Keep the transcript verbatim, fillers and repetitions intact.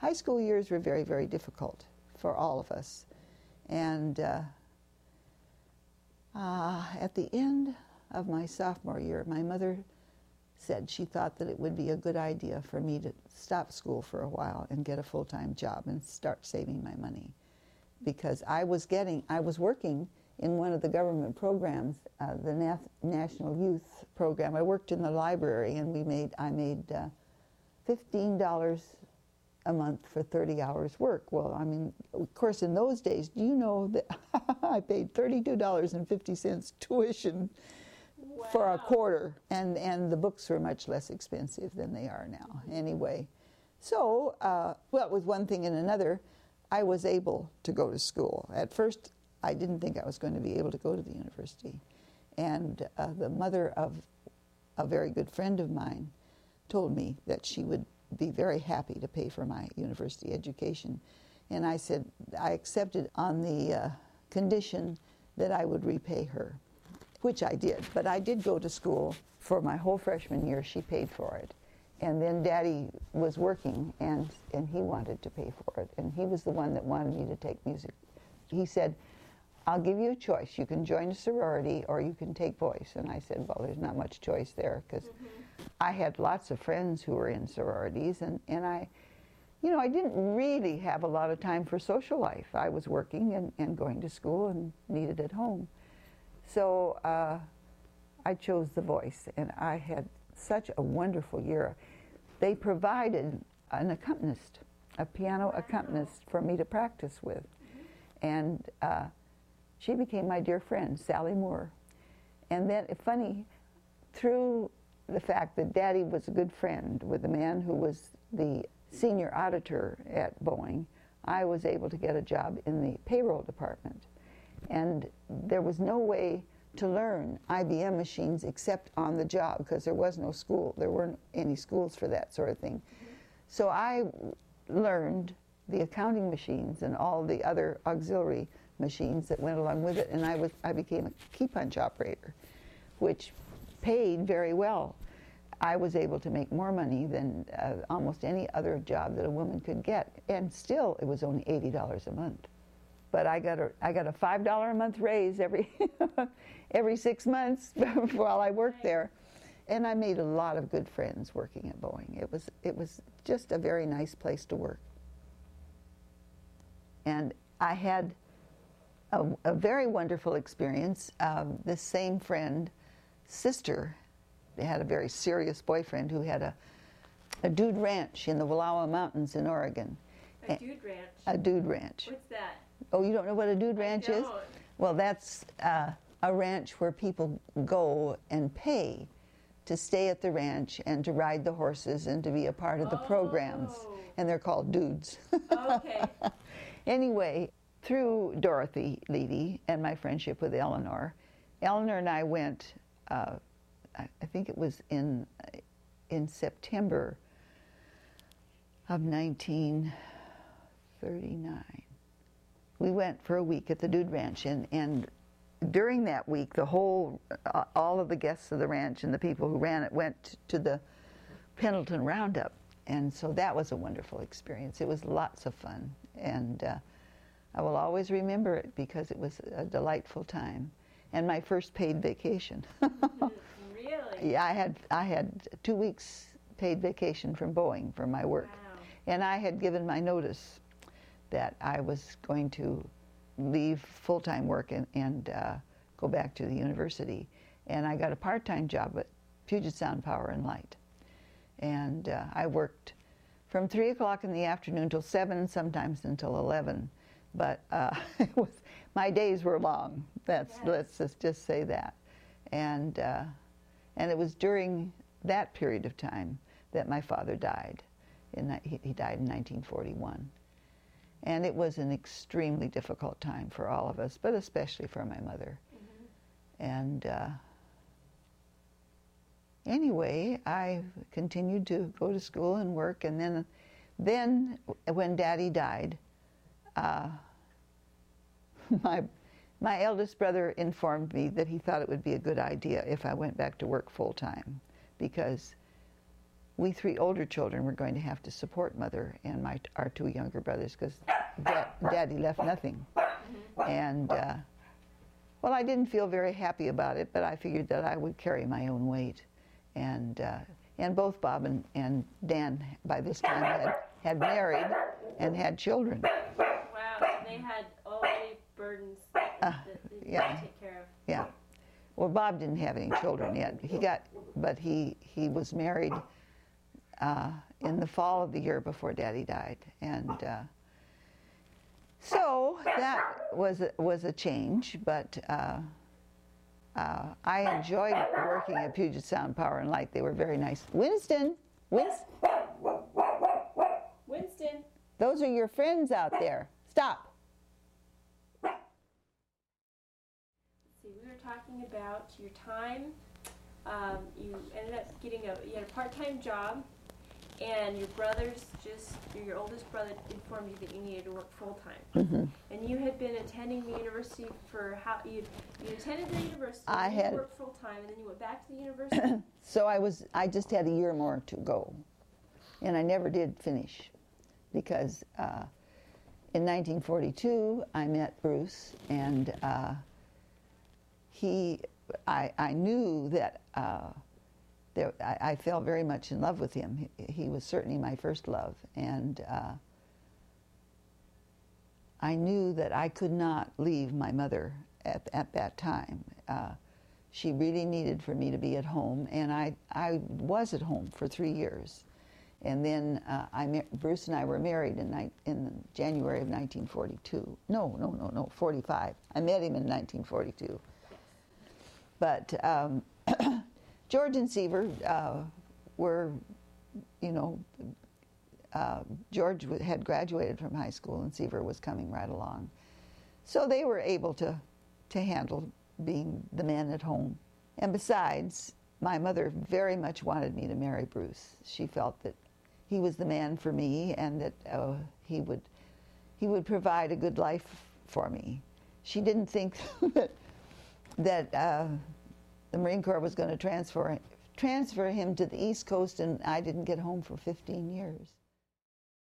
high school years were very, very difficult for all of us. And uh, uh, at the end of my sophomore year, my mother said she thought that it would be a good idea for me to stop school for a while and get a full-time job and start saving my money. Because I was getting, I was working in one of the government programs, uh, the Na National Youth Program. I worked in the library, and we made, I made uh, fifteen dollars a month for thirty hours work. Well, I mean, of course, in those days, do you know that I paid thirty-two dollars and fifty cents tuition wow. for a quarter, and, and the books were much less expensive than they are now, anyway. So, uh, well, with one thing and another, I was able to go to school. At first, I didn't think I was going to be able to go to the university. And uh, the mother of a very good friend of mine told me that she would be very happy to pay for my university education. And I said, I accepted on the uh, condition that I would repay her, which I did. But I did go to school for my whole freshman year. She paid for it. And then Daddy was working, and, and he wanted to pay for it. And he was the one that wanted me to take music. He said, I'll give you a choice. You can join a sorority or you can take voice. And I said, well, there's not much choice there, because mm-hmm. I had lots of friends who were in sororities, and, and I, you know, I didn't really have a lot of time for social life. I was working and, and going to school and needed at home. So uh, I chose the voice, and I had such a wonderful year. They provided an accompanist, a piano accompanist for me to practice with. Mm-hmm. And uh, she became my dear friend, Sally Moore. And then, funny, through the fact that Daddy was a good friend with the man who was the senior auditor at Boeing, I was able to get a job in the payroll department. And there was no way to learn I B M machines except on the job, because there was no school. There weren't any schools for that sort of thing. Mm-hmm. So I learned the accounting machines and all the other auxiliary machines that went along with it, and I was I became a key punch operator, which paid very well. I was able to make more money than uh, almost any other job that a woman could get, and still it was only eighty dollars a month. But I got a I got a five dollar a month raise every every six months while I worked there, and I made a lot of good friends working at Boeing. It was it was just a very nice place to work, and I had a, a very wonderful experience. Um, this same friend, sister, had a very serious boyfriend who had a a dude ranch in the Wallowa Mountains in Oregon. A dude ranch? A dude ranch. What's that? Oh, you don't know what a dude ranch is? Well, that's uh, a ranch where people go and pay to stay at the ranch and to ride the horses and to be a part of the oh. programs. And they're called dudes. Okay. Anyway, through Dorothy Leedy and my friendship with Eleanor, Eleanor and I went, uh, I, I think it was in, in September of nineteen thirty-nine. We went for a week at the Dude Ranch, and, and during that week, the whole, uh, all of the guests of the ranch and the people who ran it went to the Pendleton Roundup, and so that was a wonderful experience. It was lots of fun, and uh, I will always remember it because it was a delightful time, and my first paid vacation. Really? Yeah, I had I had two weeks paid vacation from Boeing for my work, wow. And I had given my notice that I was going to leave full-time work and, and uh, go back to the university. And I got a part-time job at Puget Sound Power and Light. And uh, I worked from three o'clock in the afternoon till seven, sometimes until eleven. But uh, it was, my days were long. That's, yes. Let's just, just say that. And, uh, and it was during that period of time that my father died. In, he, he died in nineteen forty-one. And it was an extremely difficult time for all of us, but especially for my mother. Mm-hmm. And uh, anyway, I continued to go to school and work, and then, then when Daddy died, uh, my my eldest brother informed me that he thought it would be a good idea if I went back to work full time, because we three older children were going to have to support Mother and my our two younger brothers because da Daddy left nothing. Mm-hmm. And uh, well, I didn't feel very happy about it, but I figured that I would carry my own weight. And uh, and both Bob and, and Dan by this time had, had married and had children. Wow, so they had all the burdens that, Uh, that they yeah. had to take care of. Yeah. Well, Bob didn't have any children yet. He got, but he he was married uh, in the fall of the year before Daddy died, and uh, so that was a, was a change. But uh, uh, I enjoyed working at Puget Sound Power and Light. They were very nice. Winston, Winston, Winston. those are your friends out there. Stop. See, we were talking about your time. Um, you ended up getting a you had a part-time job, and your brothers just your oldest brother informed you that you needed to work full-time. Mm-hmm. And you had been attending the university for how you you attended the university. I and had- you worked full-time, and then you went back to the university. So I was I just had a year more to go, and I never did finish, because uh, in nineteen forty-two I met Bruce, and uh, he I I knew that uh, there I, I fell very much in love with him. He, he was certainly my first love, and uh, I knew that I could not leave my mother at at that time. Uh, She really needed for me to be at home, and I, I was at home for three years. And then uh, I, Bruce and I were married in, ni- in January of nineteen forty-two. No, no, no, no, forty-five. I met him in nineteen forty-two. But um, George and Seaver uh, were, you know, uh, George had graduated from high school and Seaver was coming right along. So they were able to, to handle being the man at home. And besides, my mother very much wanted me to marry Bruce. She felt that he was the man for me, and that uh, he would he would provide a good life for me. She didn't think that, that uh, the Marine Corps was going to transfer transfer him to the East Coast, and I didn't get home for fifteen years.